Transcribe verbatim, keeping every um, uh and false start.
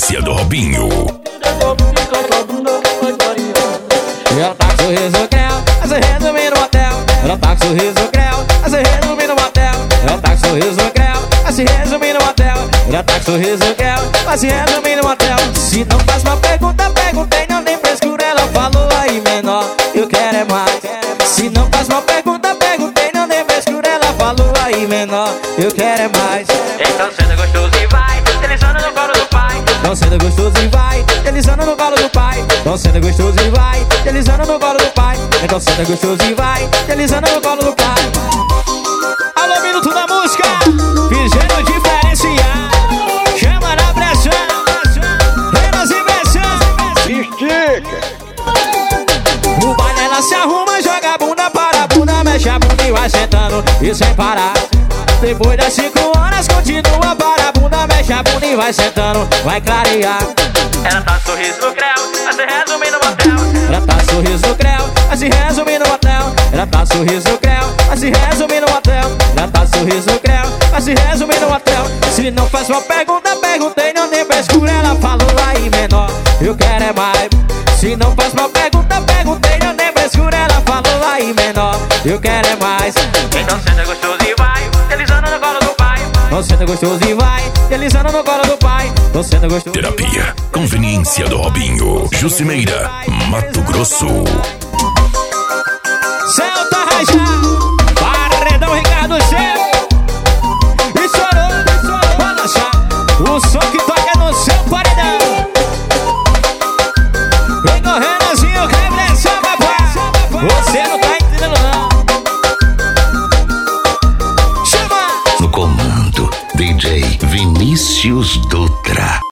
Conveniência do Robinho. Ela tá com sorriso creu, a se resumir no motel. Ela tá com sorriso creu, a se resumir no motel. Ela tá com sorriso creu, a se resumir no motel. Ela tá com sorriso creu, a se resumir no motel. Se não faz uma pergunta, perguntei, não tem frescura. Ela falou aí menor, eu quero é mais. Se não faz uma pergunta, perguntei, não tem frescura. Ela falou aí menor, eu quero é mais. Então sendo gostoso e vai, deslizando no colo do pai. Não sendo gostoso e vai, deslizando no colo do pai. Não sendo gostoso e vai, deslizando no colo do pai. Então sendo gostoso e vai, deslizando no colo do pai. Alô, minuto da música, fizeram diferenciar. Chama na pressão, menos inversão. Estica. No baile ela se arruma, joga a bunda para a bunda, mexe a bunda e vai sentando e sem parar. Depois das cinco horas continua para a bunda, mexe a bunda e vai sentando, vai clarear. Ela tá sorriso no creu, a se resumir no motel. Ela tá sorriso no creu, a se resumir no motel. Ela tá sorriso no creu, a se resumir no motel. Ela tá sorriso no creu, a se resumir no motel. Se não faz uma pergunta, perguntei, não tem frescura. Ela falou aí menor, eu quero é mais. Se não faz uma pergunta, perguntei, não tem frescura. Ela falou aí menor, eu quero é mais. Então sendo gostoso e vai, deslizando no colo do pai. Não sendo gostoso e vai, deslizando no colo do pai. Não sendo gostoso. Terapia. Conveniência do Robinho. Jucimeira, Mato Grosso. Celta Rajá, Paredão Ricardo Céu. E chorou, vai lançar o som que toca no seu paredão. Vem correndo assim, eu quero dançar, papai. Você não tá entendendo não. Chama! No comando, D J Vinícius Dutra.